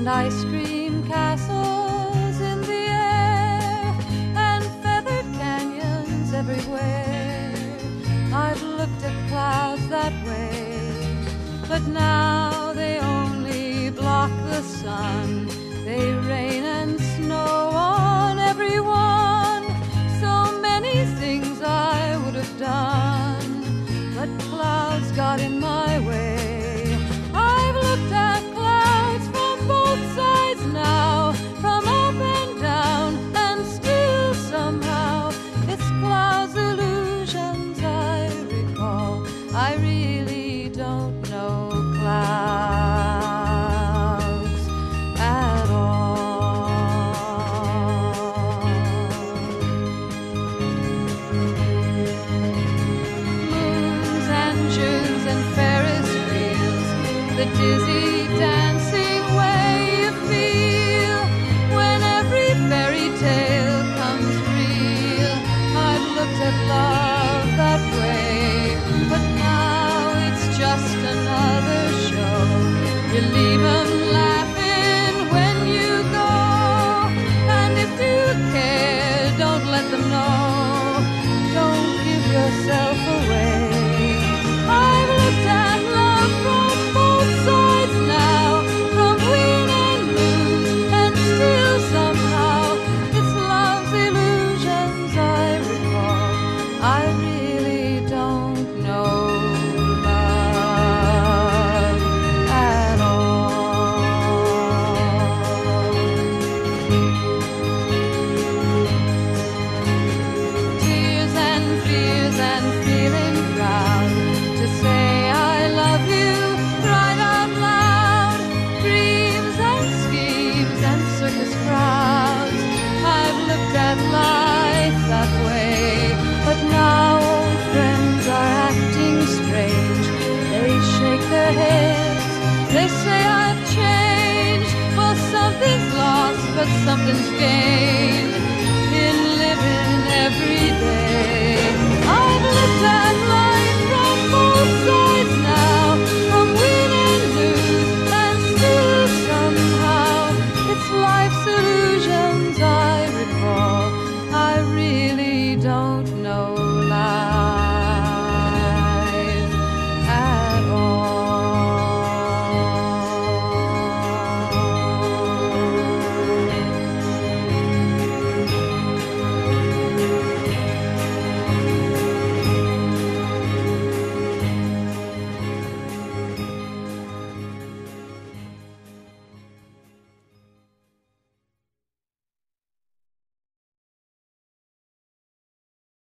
and ice cream castles in the air, and feathered canyons everywhere. I've looked at clouds that way, but now they only block the sun. They rain and snow on everyone. So many things I would have done, but clouds got in my way. I've looked at clouds from both sides now, from up and down, and still somehow it's clouds' illusions I recall. I really don't know clouds at all. Moons and Junes and Ferris wheels, the dizzy dancing way you feel when every fairy tale comes real. I've looked at love that way, but now it's just another show. You leave 'em laughing when you go, and if you care, don't let them know. Don't give yourself away. I've looked at love from both sides now, from win and lose, and still somehow it's love's illusions I recall. I really don't know love at all. Tears and fears and feeling proud to say I love you right out loud. Dreams and schemes and circus crowds. I've looked at life that way, but now old friends are acting strange. They shake their heads, they say I've changed. Well, something's lost, but something's gained in living every day. I've looked at